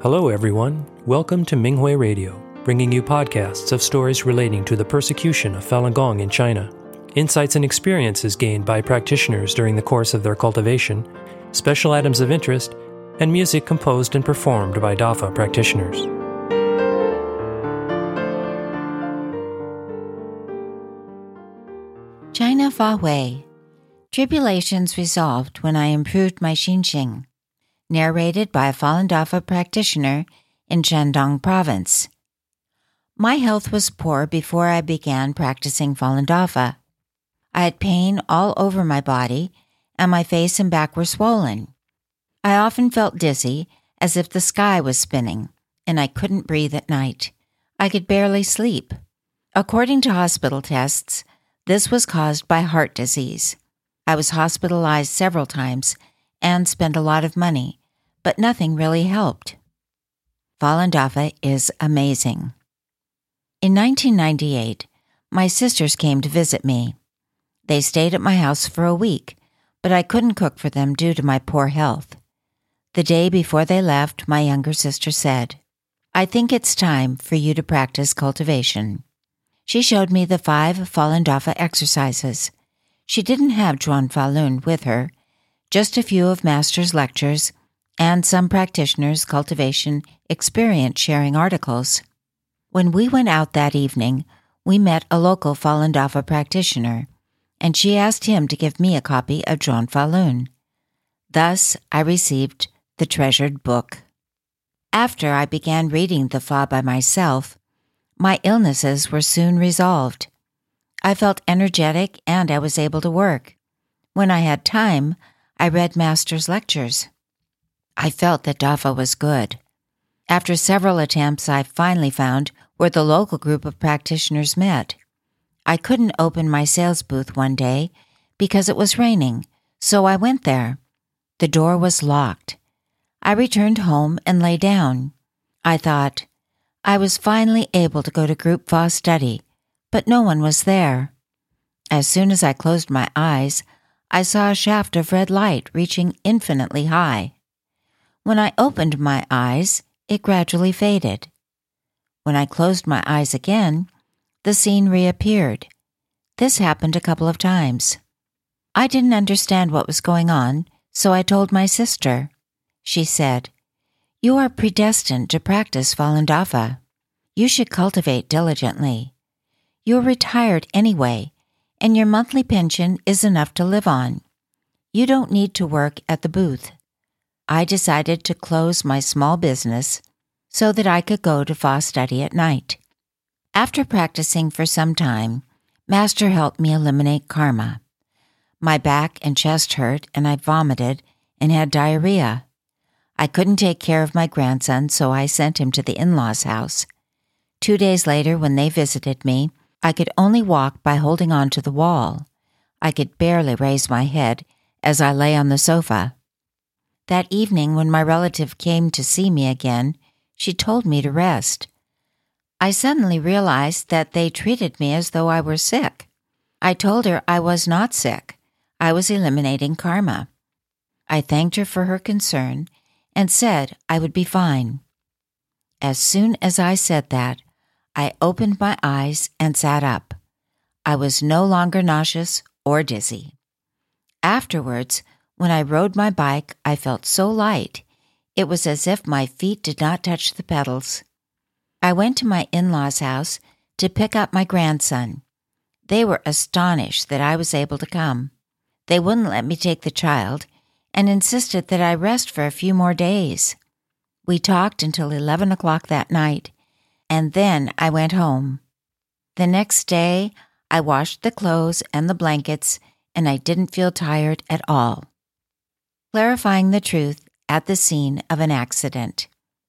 Hello, everyone. Welcome to Minghui Radio, bringing you podcasts of stories relating to the persecution of Falun Gong in China, insights and experiences gained by practitioners during the course of their cultivation, special items of interest, and music composed and performed by Dafa practitioners. China Fa Wei. Tribulations resolved when I improved my Xinxing. Narrated by a Falun Dafa practitioner in Shandong Province. My health was poor before I began practicing Falun Dafa. I had pain all over my body, and my face and back were swollen. I often felt dizzy, as if the sky was spinning, and I couldn't breathe at night. I could barely sleep. According to hospital tests, this was caused by heart disease. I was hospitalized several times and spent a lot of money, but nothing really helped. Falun Dafa is amazing. In 1998, my sisters came to visit me. They stayed at my house for a week, but I couldn't cook for them due to my poor health. The day before they left, my younger sister said, "I think it's time for you to practice cultivation." She showed me the 5 Falun Dafa exercises. She didn't have Zhuan Falun with her, just a few of Master's lectures and some practitioners' cultivation experience sharing articles. When we went out that evening, we met a local Falun Dafa practitioner, and she asked him to give me a copy of Zhuan Falun. Thus, I received the treasured book. After I began reading the Fa by myself, my illnesses were soon resolved. I felt energetic and I was able to work. When I had time, I read Master's lectures. I felt that Dafa was good. After several attempts, I finally found where the local group of practitioners met. I couldn't open my sales booth one day because it was raining, so I went there. The door was locked. I returned home and lay down. I thought, I was finally able to go to group Fa study, but no one was there. As soon as I closed my eyes, I saw a shaft of red light reaching infinitely high. When I opened my eyes, it gradually faded. When I closed my eyes again, the scene reappeared. This happened a couple of times. I didn't understand what was going on, so I told my sister. She said, "You are predestined to practice Falun Dafa. You should cultivate diligently. You're retired anyway, and your monthly pension is enough to live on. You don't need to work at the booth." I decided to close my small business so that I could go to Fa study at night. After practicing for some time, Master helped me eliminate karma. My back and chest hurt, and I vomited and had diarrhea. I couldn't take care of my grandson, so I sent him to the in-laws' house. 2 days later, when they visited me, I could only walk by holding on to the wall. I could barely raise my head as I lay on the sofa. That evening, when my relative came to see me again, she told me to rest. I suddenly realized that they treated me as though I were sick. I told her I was not sick. I was eliminating karma. I thanked her for her concern and said I would be fine. As soon as I said that, I opened my eyes and sat up. I was no longer nauseous or dizzy. Afterwards, when I rode my bike, I felt so light. It was as if my feet did not touch the pedals. I went to my in-laws' house to pick up my grandson. They were astonished that I was able to come. They wouldn't let me take the child and insisted that I rest for a few more days. We talked until 11 o'clock that night, and then I went home. The next day, I washed the clothes and the blankets, and I didn't feel tired at all. Clarifying the truth at the scene of an accident.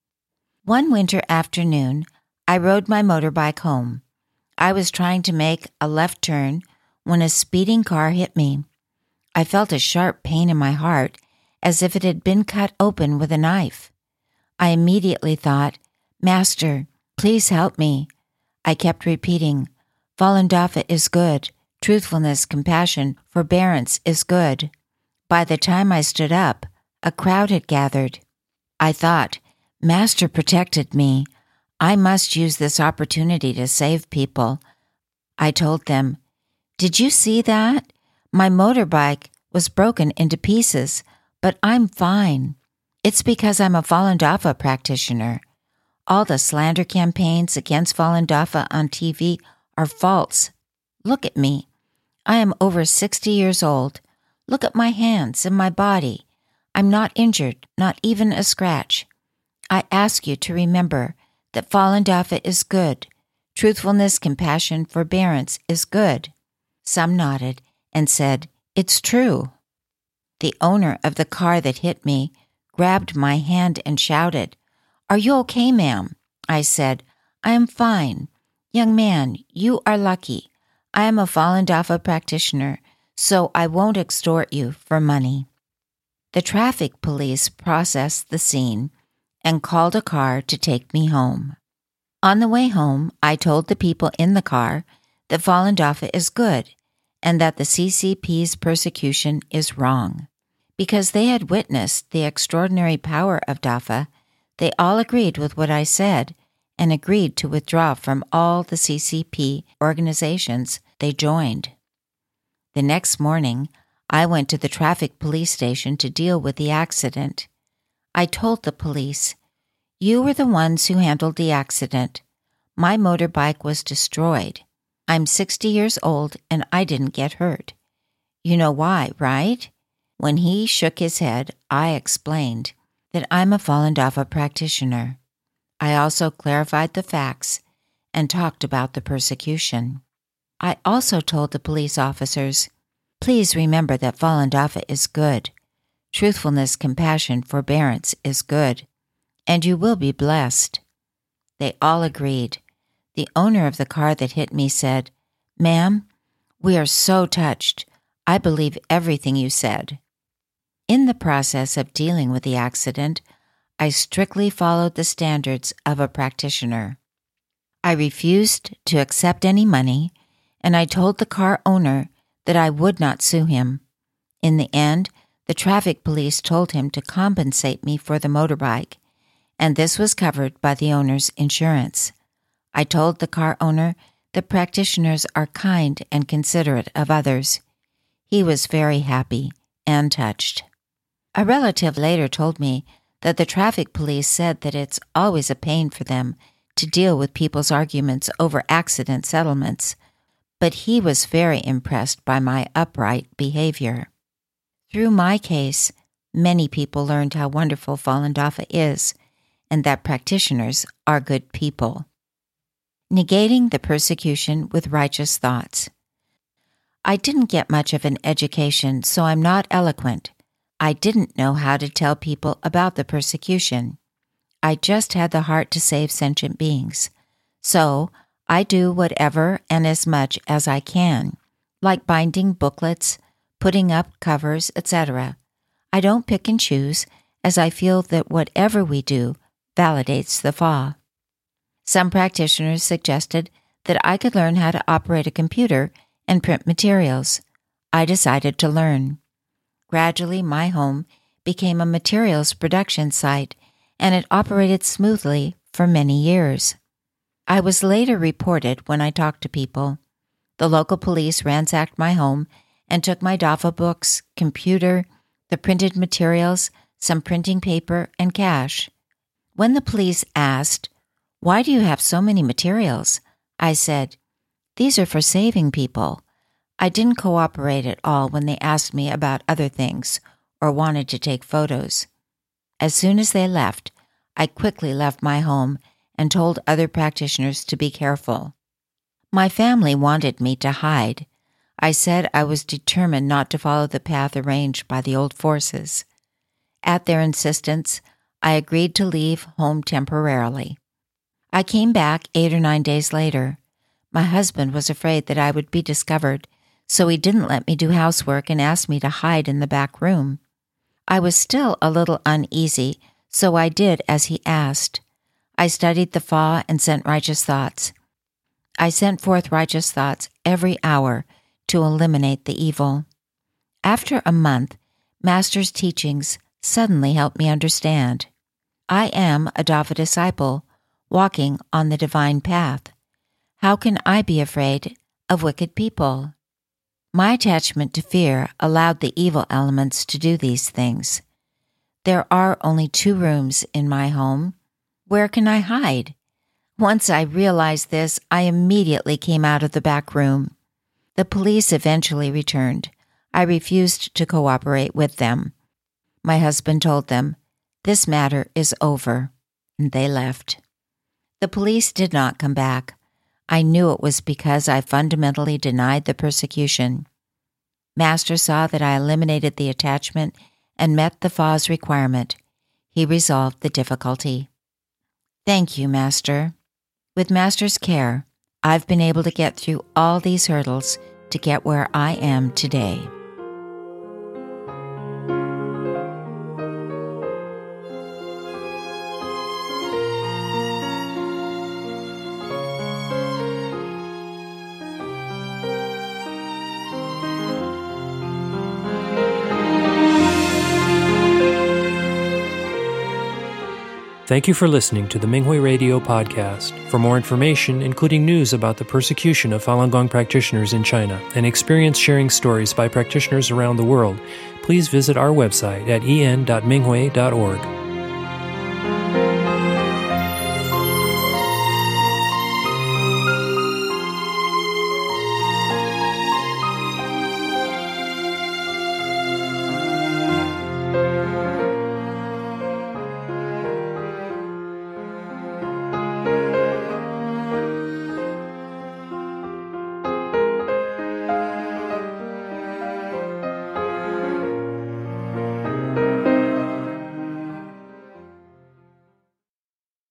One winter afternoon, I rode my motorbike home. I was trying to make a left turn when a speeding car hit me. I felt a sharp pain in my heart, as if it had been cut open with a knife. I immediately thought, "Master, please help me." I kept repeating, "Falun Dafa is good. Truthfulness, compassion, forbearance is good." By the time I stood up, a crowd had gathered. I thought, Master protected me. I must use this opportunity to save people. I told them, "Did you see that? My motorbike was broken into pieces, but I'm fine. It's because I'm a Falun Dafa practitioner. All the slander campaigns against Falun Dafa on TV are false. Look at me. I am over 60 years old. Look at my hands and my body. I'm not injured, not even a scratch. I ask you to remember that Falun Dafa is good. Truthfulness, compassion, forbearance is good." Some nodded and said, "It's true." The owner of the car that hit me grabbed my hand and shouted, "Are you okay, ma'am?" I said, "I am fine. Young man, you are lucky. I am a Falun Dafa practitioner, so I won't extort you for money." The traffic police processed the scene and called a car to take me home. On the way home, I told the people in the car that Falun Dafa is good and that the CCP's persecution is wrong. Because they had witnessed the extraordinary power of Dafa, they all agreed with what I said and agreed to withdraw from all the CCP organizations they joined. The next morning, I went to the traffic police station to deal with the accident. I told the police, "You were the ones who handled the accident. My motorbike was destroyed. I'm 60 years old and I didn't get hurt. You know why, right?" When he shook his head, I explained that I'm a Falun Dafa practitioner. I also clarified the facts and talked about the persecution. I also told the police officers, "Please remember that Falun Dafa is good. Truthfulness, compassion, forbearance is good, and you will be blessed." They all agreed. The owner of the car that hit me said, "Ma'am, we are so touched. I believe everything you said." In the process of dealing with the accident, I strictly followed the standards of a practitioner. I refused to accept any money, and I told the car owner that I would not sue him. In the end, the traffic police told him to compensate me for the motorbike, and this was covered by the owner's insurance. I told the car owner that practitioners are kind and considerate of others. He was very happy and touched. A relative later told me that the traffic police said that it's always a pain for them to deal with people's arguments over accident settlements, but he was very impressed by my upright behavior. Through my case, many people learned how wonderful Falun Dafa is and that practitioners are good people. Negating the persecution with righteous thoughts. I didn't get much of an education, so I'm not eloquent. I didn't know how to tell people about the persecution. I just had the heart to save sentient beings. So I do whatever and as much as I can, like binding booklets, putting up covers, etc. I don't pick and choose, as I feel that whatever we do validates the Fa. Some practitioners suggested that I could learn how to operate a computer and print materials. I decided to learn. Gradually, my home became a materials production site, and it operated smoothly for many years. I was later reported when I talked to people. The local police ransacked my home and took my Dafa books, computer, the printed materials, some printing paper, and cash. When the police asked, "Why do you have so many materials?" I said, "These are for saving people." I didn't cooperate at all when they asked me about other things or wanted to take photos. As soon as they left, I quickly left my home and told other practitioners to be careful. My family wanted me to hide. I said I was determined not to follow the path arranged by the old forces. At their insistence, I agreed to leave home temporarily. I came back 8 or 9 days later. My husband was afraid that I would be discovered, so he didn't let me do housework and asked me to hide in the back room. I was still a little uneasy, so I did as he asked. I studied the Fa and sent righteous thoughts. I sent forth righteous thoughts every hour to eliminate the evil. After a month, Master's teachings suddenly helped me understand. I am a Dafa disciple, walking on the divine path. How can I be afraid of wicked people? My attachment to fear allowed the evil elements to do these things. There are only 2 rooms in my home. Where can I hide? Once I realized this, I immediately came out of the back room. The police eventually returned. I refused to cooperate with them. My husband told them, "This matter is over," and they left. The police did not come back. I knew it was because I fundamentally denied the persecution. Master saw that I eliminated the attachment and met the Fa's requirement. He resolved the difficulty. Thank you, Master. With Master's care, I've been able to get through all these hurdles to get where I am today. Thank you for listening to the Minghui Radio podcast. For more information, including news about the persecution of Falun Gong practitioners in China and experience-sharing stories by practitioners around the world, please visit our website at en.minghui.org.